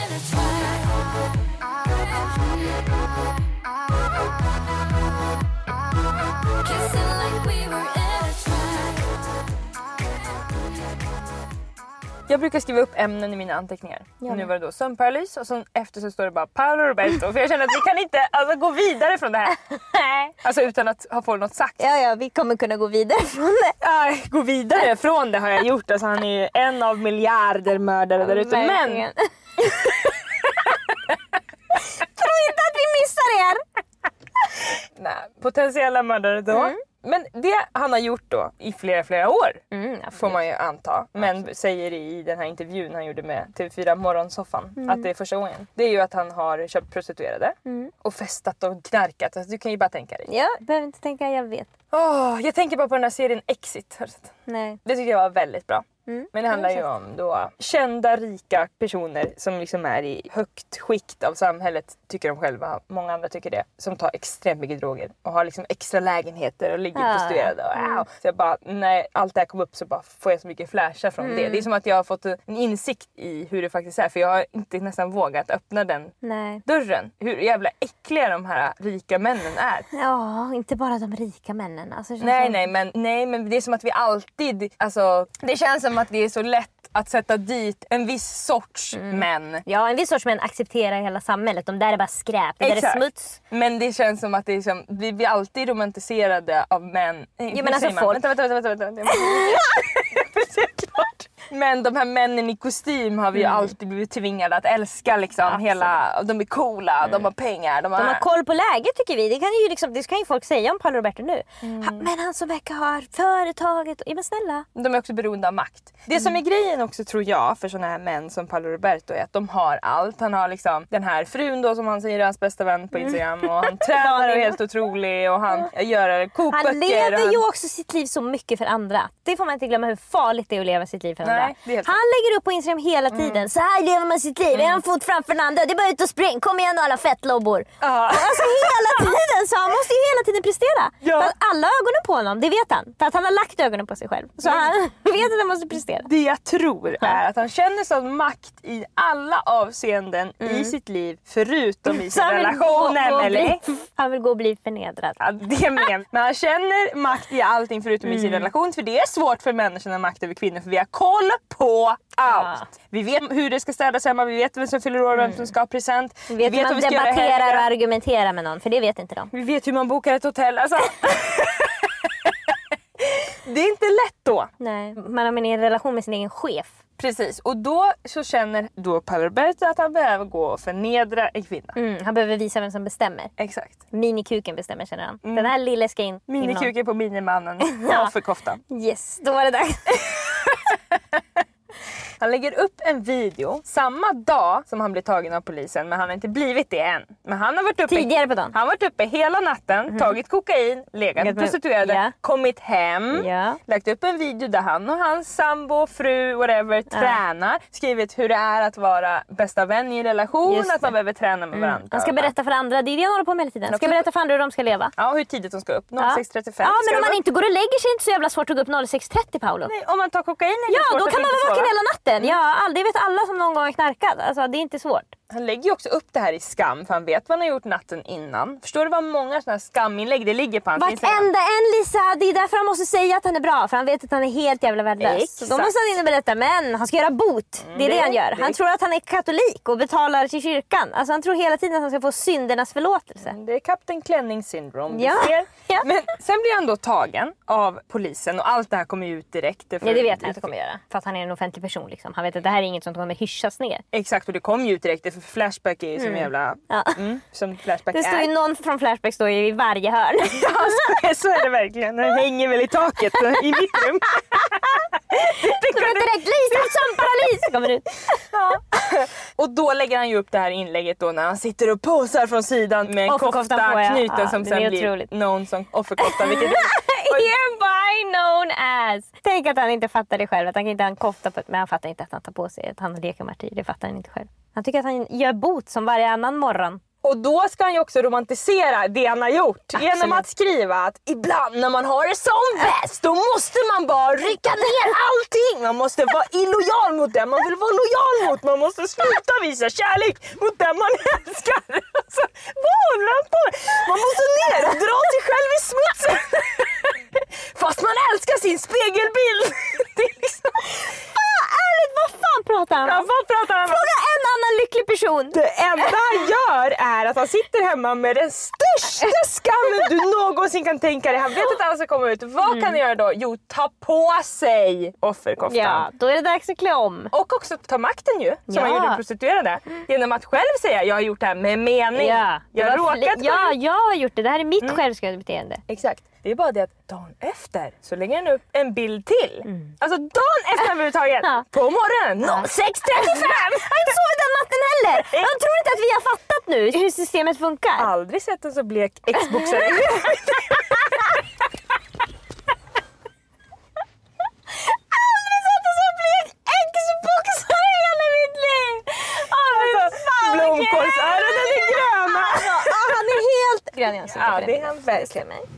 Jag brukar skriva upp ämnen i mina anteckningar. Ja. Nu var det då sömnparalys och sen efter så står det bara Paolo Roberto. För jag känner att vi kan inte alltså, gå vidare från det här. Alltså utan att ha fått något sagt. Ja, ja, vi kommer kunna gå vidare från det. Ja, gå vidare från det har jag gjort. Alltså, han är ju en av miljarder mördare där ute. Men... Tror inte att vi missar er. Nej, potentiella mördare då. Mm. Men det han har gjort då i flera, flera år mm, får man ju anta. Men absolut. Säger i den här intervjun han gjorde med T V fyra Morgonsoffan mm. att det är första gången. Det är ju att han har köpt prostituerade mm. och festat och knarkat. Alltså, du kan ju bara tänka dig. Ja, behöver inte tänka, jag vet. Oh, jag tänker bara på den här serien Exit. Har du sett? Nej. Det tycker jag var väldigt bra. Mm. Men det handlar ju om då kända, rika personer som liksom är i högt skikt av samhället, tycker de själva. Många andra tycker det. Som tar extremt mycket droger och har liksom extra lägenheter och ligger ja. prostituerade. Och, mm. Så jag bara, när allt det här kom upp så bara får jag så mycket flashar från mm. det. Det är som att jag har fått en insikt i hur det faktiskt är. För jag har inte nästan vågat öppna den Nej. dörren. Hur jävla äckliga de här rika männen är. Ja, inte bara de rika männen. Alltså, nej, som... nej, men, nej, men det är som att vi alltid... Alltså, det känns som att det är så lätt att sätta dit en viss sorts mm. män. Ja, en viss sorts män accepterar hela samhället. De där är bara skräp, det Exakt. där är smuts. Men det känns som att det är som, vi blir alltid romantiserade av män. Jo, men alltså folk... Vänta, vänta, vänta, vänta. vänta. Men de här männen i kostym har vi mm. ju alltid blivit tvingade att älska liksom. Ja, hela, de är coola, mm. de har pengar. De har, de har koll på läget tycker vi. Det kan ju, liksom, det kan ju folk säga om Paolo Roberto nu. Mm. Han, men han som verkar ha företaget. Ja, men snälla. De är också beroende av makt. Det mm. som är grejen också tror jag för såna här män som Paolo Roberto är att de har allt. Han har liksom den här frun då som han säger är hans bästa vän på Instagram. Mm. Och han tränar och är helt otrolig och han gör kokböcker. Han lever han... ju också sitt liv så mycket för andra. Det får man inte glömma hur farligt det är att leva sitt liv för andra. Nej, han lägger upp på Instagram hela tiden. Mm. Så här lever man sitt liv. Mm. Är han fot framför den andra? Det är bara ut och spring. Kom igen alla fettlobbor. Uh. Alltså hela tiden. Så han måste ju hela tiden prestera. Ja. För att alla ögonen på honom, det vet han. För att han har lagt ögonen på sig själv. Så mm. han vet att han måste prestera. Det jag tror är att han känner sån makt i alla avseenden mm. i sitt liv. Förutom i sin relation. Eller? Han vill gå och bli förnedrad. Ja, det med. Men han känner makt i allting förutom mm. i sin relation. För det är svårt för människorna att ha makt över kvinnor. För vi har koll på allt. Ja. Vi vet hur det ska städas hemma, vi vet vem som fyller år, vem mm. som ska ha present. Vi vet, vi vet hur man debatterar och argumenterar med någon, för det vet inte de. Vi vet hur man bokar ett hotell. Alltså. Det är inte lätt då. Nej, man har en relation med sin egen chef. Precis, och då så känner då Paolo Roberto att han behöver gå och förnedra en kvinna. Mm, han behöver visa vem som bestämmer. Exakt. Minikuken bestämmer känner han. Mm. Den här lille ska in. Minikuken på minimannen. Ja, för koftan. Yes, då var det dags. Han lägger upp en video samma dag som han blir tagen av polisen. Men han har inte blivit det än. Men han har varit uppe, tidigare på dagen. Han har varit uppe hela natten, mm. tagit kokain, legat med prostituerade, yeah. kommit hem, yeah. lagt upp en video där han och hans sambo, fru, whatever, yeah. tränar. Skrivit hur det är att vara bästa vän i en relation, att man behöver träna med varandra. Mm. Han ska berätta för andra, det är det han håller på med hela tiden. Han ska berätta för andra hur de ska leva. Ja, hur tidigt de ska upp. sex trettiofem. Ja, men om man inte går och lägger sig, inte så jävla svårt att gå upp sex trettio, Paolo. Nej, om man tar kokain är det ja, svårt. Ja, då kan man vara vaken hela natten. Mm. Ja, det vet alla som någon gång är knarkad. Alltså, det är inte svårt. Han lägger ju också upp det här i skam för han vet vad han har gjort natten innan. Förstår du vad många sådana här skaminlägg det ligger på hans Instagram? Vartenda en, Lisa, det är därför han måste säga att han är bra. För han vet att han är helt jävla värdelös. Så då måste han in och berätta, men han ska göra bot. Det är det, det han gör. Han det. tror att han är katolik och betalar till kyrkan. Alltså han tror hela tiden att han ska få syndernas förlåtelse. Det är Kapten Klänning syndrom. Ja. Ja. Men sen blir han då tagen av polisen och allt det här kommer ut direkt. Ja, det vet han att det kommer göra. För att han är en offentlig person liksom. Han vet att det här är inget som kommer hyschas ner. Exakt, och det kommer ju ut direkt. För Flashback är ju som mm. jävla... Ja. Mm, som Flashback det står ju någon från Flashback står ju i varje hörn. Ja, så är, så är det verkligen. Den hänger väl i taket i mitt rum. Det kommer direkt Lisa som paralys kommer ut. Ja. Och då lägger han ju upp det här inlägget då när han sitter och posar från sidan med en kofta på, ja. knuten ja, som sen blir known som offerkofta. Vilket hereby known as. Tänk att han inte fattar det själv. Att han kan inte ha en kofta på, men han fattar inte att han tar på sig att han har lekat martyr. Det fattar han inte själv. Han tycker att han gör bot som varje annan morgon. Och då ska han ju också romantisera det han har gjort. Absolut. Genom att skriva att ibland när man har det som bäst då måste man bara rycka ner allting. Man måste vara illojal mot den man vill vara lojal mot. Man måste sluta visa kärlek mot den man älskar. Alltså, vad håller han på? Man måste ner och dra sig själv i smutsen. Fast man älskar sin spegelbild. Det är liksom... Ah, ärligt, vad fan pratar han om? Ja, vad pratar han om? Fråga en annan lycklig person. Det enda han gör är att han sitter hemma med den största skammen du någonsin kan tänka dig. Han vet att alla ska komma ut. Vad mm. kan han göra då? Jo, ta på sig offerkoftan. Ja, då är det dags att klä om. Och också ta makten ju, som ja. han gjorde prostituerade. Genom att själv säga, jag har gjort det här med mening. Ja, jag har råkat ja, jag har gjort det. Det här är mitt mm. självskadebeteende. Exakt. Det är bara det att dagen efter så lägger han upp en bild till. Mm. Alltså dagen efter överhuvudtaget. Ja. På morgonen. Ja. sex trettiofem. Jag har inte sovit den natten heller. Jag tror inte att vi har fattat nu hur systemet funkar. Aldrig sett en så blek Xboxare. Aldrig sett en så blek Xboxare i hela mitt liv. Oh, alltså, blomkålsöronen är gröna. Ja, han är helt grön i ansiktet. Ja, det är han verkligen. Mm.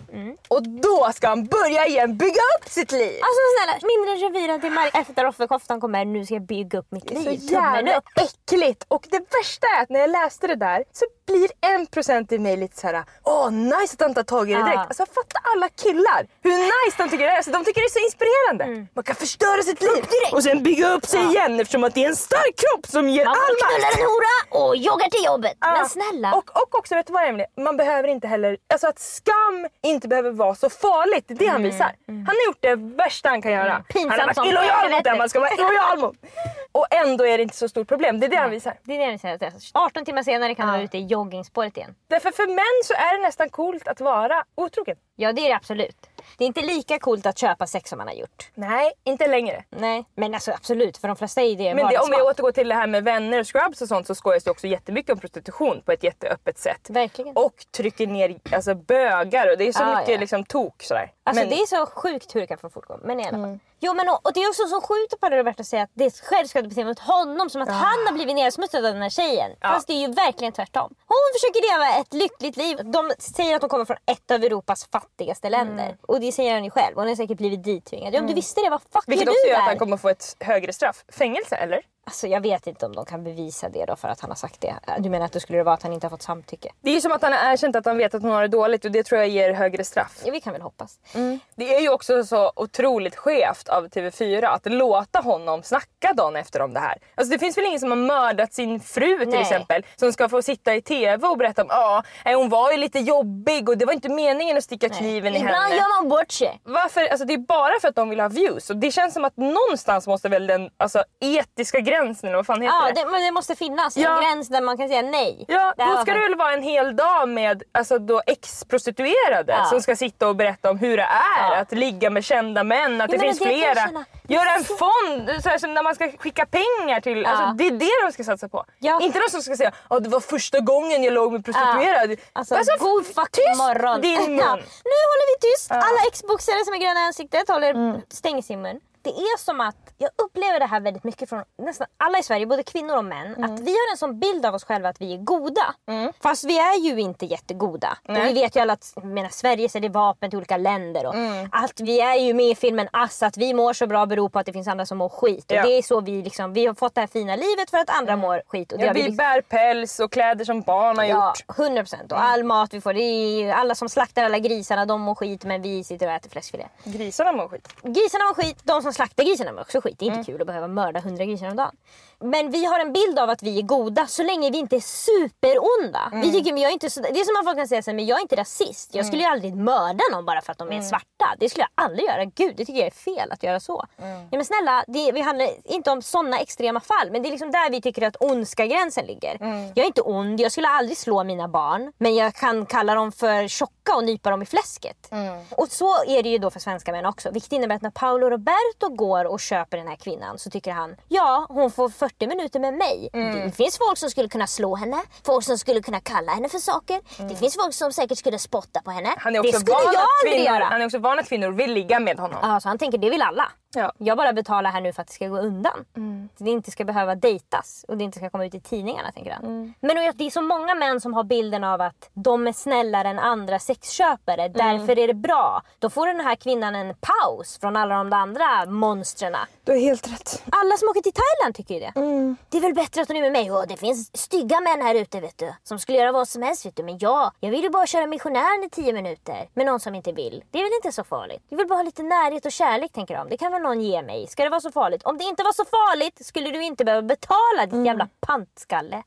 Och då ska han börja igen bygga upp sitt liv. Alltså snälla, mindre än tjugofyra timmar efter offerkoftan kommer, nu ska jag bygga upp mitt liv. Det är så jävla äckligt. Och det värsta är att när jag läste det där så blir en procent i mig lite så här: åh, nice att han tar tag i det direkt. Ja. Alltså fatta alla killar, hur nice de tycker det är. Alltså, de tycker det är så inspirerande. Mm. Man kan förstöra sitt liv direkt och sen bygga upp sig ja. igen, eftersom att det är en stark kropp som ger man all makt. Man knullar en hora och joggar till jobbet. Ja. Men snälla. Och, och också, vet du vad Emily? Man behöver inte heller, alltså att skam inte behöver vara så farligt. Det är det mm. han visar. Mm. Han har gjort det värsta han kan göra. Mm. Han har varit illojal mot den, man ska vara illojal mot. Och ändå är det inte så stort problem. Det är det Nej. han visar. Det är det han visar. arton timmar senare kan ja. du vara ute i joggingspåret igen. Därför för män så är det nästan coolt att vara otrogen. Ja, det är det absolut. Det är inte lika coolt att köpa sex som man har gjort. Nej, inte längre. Nej, men alltså absolut. För de flesta är det. Men det, om vi återgår till det här med vänner och scrubs och sånt, så skojas det också jättemycket om prostitution på ett jätteöppet sätt. Verkligen. Och trycker ner alltså bögar och det är så ah, mycket ja. liksom tok sådär. Alltså men... det är så sjukt hur det kan få fortgå. Men i alla fall. Mm. Jo, men och, och det är också så sjukt på Roberto att säga att det är självskadebeteende mot honom, som att ah. han har blivit nedsmutsad av den här tjejen. Ja. Fast det är ju verkligen tvärtom. Hon försöker leva ett lyckligt liv. De säger att de kommer från ett av Europas fattigaste länder. Mm. Och det säger han ju själv. Hon har säkert blivit dittvingad. Ja, om mm. du visste det, vad fuck Vilket är också du gör där? att han kommer få ett högre straff. Fängelse, eller? Alltså jag vet inte om de kan bevisa det då för att han har sagt det. Du menar att det skulle vara att han inte har fått samtycke? Det är ju som att han har erkänt att han vet att hon har det dåligt, och det tror jag ger högre straff. Ja, vi kan väl hoppas. Mm. Det är ju också så otroligt skevt av T V fyra att låta honom snacka dagen efter om det här. Alltså det finns väl ingen som har mördat sin fru till Nej. exempel, som ska få sitta i tv och berätta om ja, hon var ju lite jobbig och det var inte meningen att sticka kniven Nej. i henne. Ibland gör man bort sig. Varför? Alltså det är bara för att de vill ha views, och det känns som att någonstans måste väl den alltså, etiska gränsen, eller vad fan heter ja, det? Ja, det, det måste finnas ja. en gräns där man kan säga nej. Ja, då ska det väl vara en hel dag med alltså, då ex-prostituerade ja. som ska sitta och berätta om hur det är ja. att ligga med kända män, att ja, det finns det flera. Göra en fond så här, som när man ska skicka pengar till. Ja. Alltså, det är det de ska satsa på. Ja. Inte de som ska säga att det var första gången jag låg med prostituerad. Ja. Alltså, alltså, god fuck tyst morgon. Din mun. Ja. Nu håller vi tyst. Ja. Alla ex-boxare som är gröna i ansiktet håller mm. stänger sin mun. Det är som att jag upplever det här väldigt mycket från nästan alla i Sverige, både kvinnor och män. Mm. Att vi har en sån bild av oss själva att vi är goda. Mm. Fast vi är ju inte jättegoda. Och vi vet ju alla att menar, Sverige säljer vapen till olika länder. Och mm. att vi är ju med i filmen Ass, att vi mår så bra beror på att det finns andra som mår skit. Ja. Och det är så vi liksom, vi har fått det här fina livet för att andra mm. mår skit. Och det ja, vi vi liksom... bär päls och kläder som barn har ja, gjort. hundra procent. Och mm. all mat vi får, det är alla som slaktar alla grisarna, de mår skit, men vi sitter och äter fläskfilé. Grisarna mår skit. Grisarna mår skit, de som slaktar grisarna mår också skit. Det är inte mm. kul att behöva mörda hundra grisar om dagen. Men vi har en bild av att vi är goda så länge vi inte är superonda. Mm. Vi tycker, men jag är inte så, det är som att folk kan säga så här, men jag är inte rasist. Jag skulle ju aldrig mörda någon bara för att de är mm. svarta. Det skulle jag aldrig göra. Gud, det tycker jag är fel att göra så. Mm. Ja, men snälla, det, vi handlar inte om sådana extrema fall. Men det är liksom där vi tycker att ondska gränsen ligger. Mm. Jag är inte ond, jag skulle aldrig slå mina barn. Men jag kan kalla dem för tjocka och nypa dem i fläsket. Mm. Och så är det ju då för svenska män också. Vilket innebär att när Paolo Roberto går och köper den här kvinnan, så tycker han, ja, hon får fyrtio minuter med mig. Mm. Det finns folk som skulle kunna slå henne, folk som skulle kunna kalla henne för saker. Mm. Det finns folk som säkert skulle spotta på henne. Han är också det skulle van jag att aldrig kvinnor, göra. Han är också van att kvinnor vill ligga med honom. Ja, så han tänker, det vill alla. Ja. Jag bara betalar här nu för att det ska gå undan. Mm. Så det inte ska behöva dejtas och det inte ska komma ut i tidningarna, tänker han. Mm. Men det är så många män som har bilden av att de är snällare än andra sexköpare. Mm. Därför är det bra. Då får den här kvinnan en paus från alla de andra monstren. Du är helt rätt. Alla som åker till Thailand tycker ju det. Mm. Det är väl bättre att hon är med mig. Och det finns stygga män här ute, vet du. Som skulle göra vad som helst, vet du. Men ja, jag vill ju bara köra missionären i tio minuter. Men någon som inte vill. Det är väl inte så farligt. Jag vill bara ha lite närhet och kärlek, tänker de. Det kan väl någon ge mig. Ska det vara så farligt? Om det inte var så farligt skulle du inte behöva betala ditt mm. jävla pantskalle.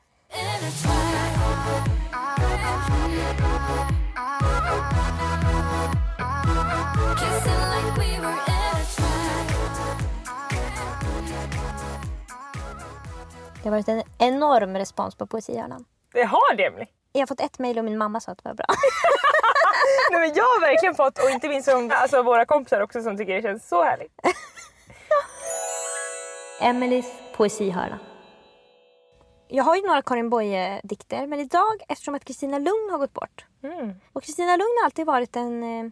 Det har varit en enorm respons på Poesihörnan. Det har det, Emily. Jag har fått ett mejl och min mamma sa att det var bra. Nej, men jag har verkligen fått, och inte minst som, alltså, våra kompisar också som tycker det känns så härligt. Emelies Poesihörna. Jag har ju några Karin Boye-dikter, men idag, eftersom att Kristina Lugn har gått bort. Mm. Och Kristina Lugn har alltid varit en eh,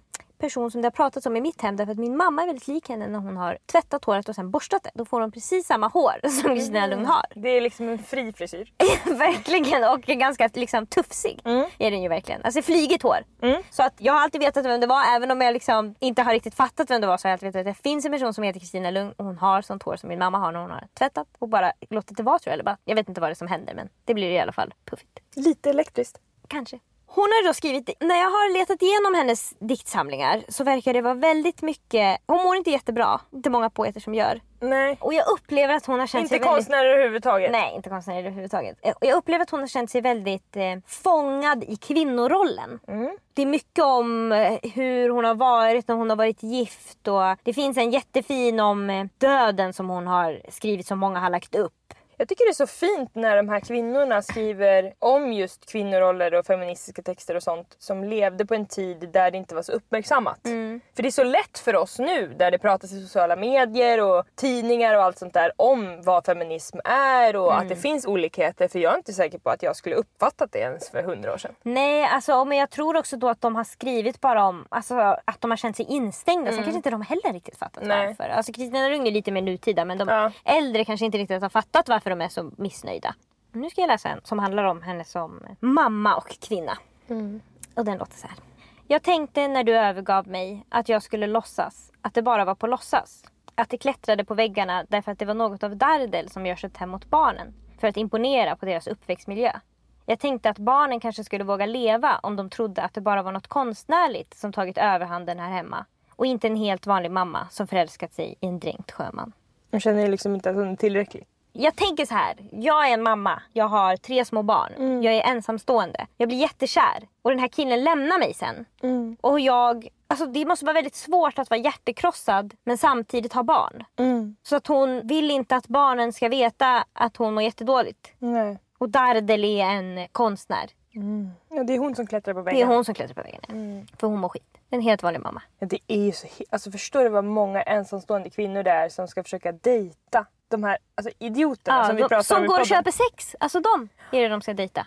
person som det har pratats om i mitt hem. Därför att min mamma är väldigt lik henne när hon har tvättat håret och sen borstat det. Då får hon precis samma hår som Kristina Lugn har. Det är liksom en fri frisyr. Verkligen, och ganska liksom tuffsig mm. är den ju verkligen. Alltså flygigt hår. Mm. Så att jag har alltid vetat vem det var, även om jag liksom inte har riktigt fattat vem det var, så har jag alltid vetat att det finns en person som heter Kristina Lugn och hon har sånt hår som min mamma har när hon har tvättat och bara låtit det vara, tror jag. Eller bara, jag vet inte vad det som händer, men det blir i alla fall puffigt. Lite elektriskt. Kanske. Hon har då skrivit, när jag har letat igenom hennes diktsamlingar så verkar det vara väldigt mycket, hon mår inte jättebra, inte många poeter som gör. Nej. Och jag upplever att hon har känt inte sig väldigt... Inte konstnärer överhuvudtaget. Nej, inte konstnärer överhuvudtaget. Och jag upplever att hon har känt sig väldigt eh, fångad i kvinnorollen. Mm. Det är mycket om eh, hur hon har varit när hon har varit gift. Och det finns en jättefin om eh, döden som hon har skrivit, som många har lagt upp. Jag tycker det är så fint när de här kvinnorna skriver om just kvinnoroller och feministiska texter och sånt som levde på en tid där det inte var så uppmärksammat. Mm. För det är så lätt för oss nu där det pratas i sociala medier och tidningar och allt sånt där om vad feminism är och mm. att det finns olikheter. För jag är inte säker på att jag skulle uppfattat det ens för hundra år sedan. Nej, alltså, men jag tror också då att de har skrivit bara om alltså, att de har känt sig instängda. Mm. Sen kanske inte de heller riktigt fattat Nej. varför. Alltså Kristina Lugn är lite mer nutida, men de ja. äldre kanske inte riktigt har fattat varför de är så missnöjda. Nu ska jag läsa en som handlar om henne som mamma och kvinna. Mm. Och den låter så här. Jag tänkte när du övergav mig att jag skulle låtsas att det bara var på låtsas. Att det klättrade på väggarna därför att det var något av dardel som görs ett hem mot barnen. För att imponera på deras uppväxtmiljö. Jag tänkte att barnen kanske skulle våga leva om de trodde att det bara var något konstnärligt som tagit överhanden här hemma. Och inte en helt vanlig mamma som förälskat sig i en dränkt sjöman. Jag känner liksom inte att hon är tillräcklig. Jag tänker så här, jag är en mamma, jag har tre små barn, mm. jag är ensamstående, jag blir jättekär och den här killen lämnar mig sen. Mm. Och jag, alltså det måste vara väldigt svårt att vara hjärtekrossad men samtidigt ha barn. Mm. Så att hon vill inte att barnen ska veta att hon mår jättedåligt. Nej. Och Dardel är en konstnär. Mm. Ja, det är hon som klättrar på väggen. Det är hon som klättrar på väggen, mm. för hon mår skit. En helt vanlig mamma. Ja, det är ju så, alltså förstår du vad många ensamstående kvinnor det är som ska försöka dejta de här alltså idioterna ja, som vi de, pratar som om i går podden. och köper sex. Alltså de är det de ska dejta.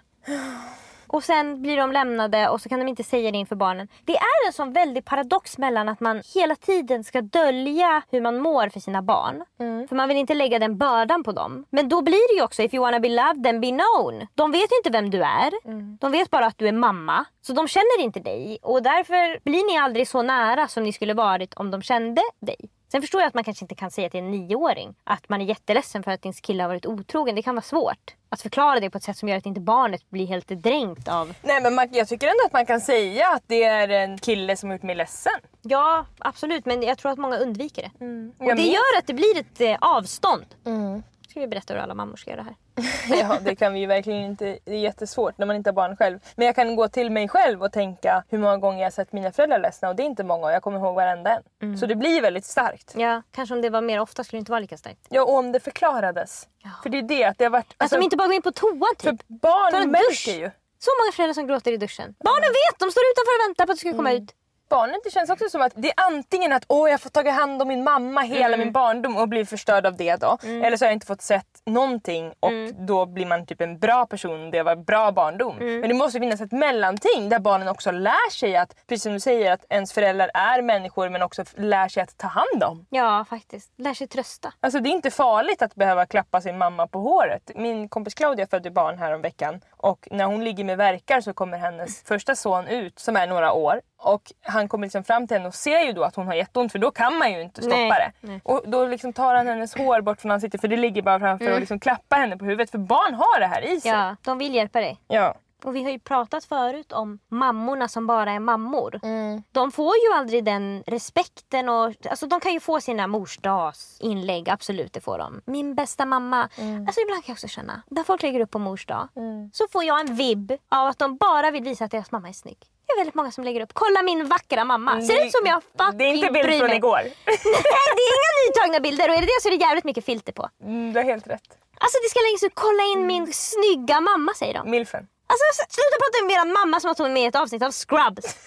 Och sen blir de lämnade och så kan de inte säga det inför barnen. Det är en sån väldig paradox mellan att man hela tiden ska dölja hur man mår för sina barn. Mm. För man vill inte lägga den bördan på dem. Men då blir det ju också, if you wanna be loved then be known. De vet ju inte vem du är. Mm. De vet bara att du är mamma. Så de känner inte dig. Och därför blir ni aldrig så nära som ni skulle varit om de kände dig. Sen förstår jag att man kanske inte kan säga till en nioåring att man är jätteledsen för att din kille har varit otrogen. Det kan vara svårt att förklara det på ett sätt som gör att inte barnet blir helt dränkt av... Nej, men man, jag tycker ändå att man kan säga att det är en kille som har gjort mig ledsen. Ja, absolut. Men jag tror att många undviker det. Mm. Och jag det gör att det blir ett eh, avstånd. Mm. Ska vi berätta hur alla mammor ska göra det här? Ja, det kan vi ju verkligen inte. Det är jättesvårt när man inte har barn själv. Men jag kan gå till mig själv och tänka hur många gånger jag har sett mina föräldrar ledsna. Och det är inte många och jag kommer ihåg varenda en. Mm. Så det blir väldigt starkt. Ja, kanske om det var mer ofta skulle det inte vara lika starkt. Ja, och om det förklarades. Ja. För det är det att det har varit... Alltså, att de inte bara går in på toa typ. För barn märker ju. Så många föräldrar som gråter i duschen. Barnen vet, de står utanför och väntar på att det ska komma mm. ut. Barnet, det känns också som att det är antingen att åh, jag får ta hand om min mamma hela mm. min barndom och bli förstörd av det då. Mm. Eller så har jag inte fått sett någonting och mm. då blir man typ en bra person. Det var bra barndom. Mm. Men det måste finnas ett mellanting där barnen också lär sig att, precis som du säger, att ens föräldrar är människor men också lär sig att ta hand om. Ja, faktiskt. Lär sig trösta. Alltså det är inte farligt att behöva klappa sin mamma på håret. Min kompis Claudia födde barn här om veckan och när hon ligger med verkar så kommer hennes första son ut som är några år. Och han kommer liksom fram till henne och ser ju då att hon har jätteont, för då kan man ju inte stoppa nej, det. Nej. Och då liksom tar han hennes hår bort från ansiktet, för det ligger bara framför mm. och liksom klappar henne på huvudet. För barn har det här i sig. Ja, de vill hjälpa dig. Ja. Och vi har ju pratat förut om mammorna som bara är mammor. Mm. De får ju aldrig den respekten. Och, alltså de kan ju få sina morsdags inlägg, absolut det får de. Min bästa mamma. Mm. Alltså ibland kan jag också känna, när folk lägger upp på morsdag mm. så får jag en vibb av att de bara vill visa att deras mamma är snygg. Det är väldigt många som lägger upp. Kolla min vackra mamma. Ser det ut som jag fucking Det är inte bild från igår. Nej, det är inga nytagna bilder. Och är det det så är det jävligt mycket filter på. Mm, du har helt rätt. Alltså det ska läggas ut. Kolla in mm. min snygga mamma, säger de. Milfen. Alltså sluta prata om era mamma som att hon är med i ett avsnitt av Scrubs.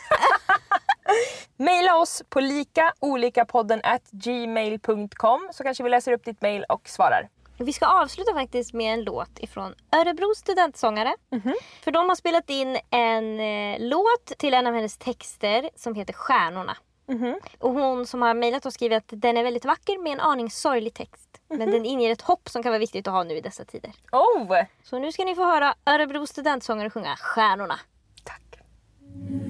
Maila oss på lika olika podden at gmail punkt com så kanske vi läser upp ditt mail och svarar. Vi ska avsluta faktiskt med en låt ifrån Örebro studentsångare. Mm-hmm. För de har spelat in en eh, låt till en av hennes texter som heter Stjärnorna. Mm-hmm. Och hon som har mejlat och skrivit att den är väldigt vacker med en aning sorglig text. Mm-hmm. Men den inger ett hopp som kan vara viktigt att ha nu i dessa tider. Oh! Så nu ska ni få höra Örebro studentsångare sjunga Stjärnorna. Tack.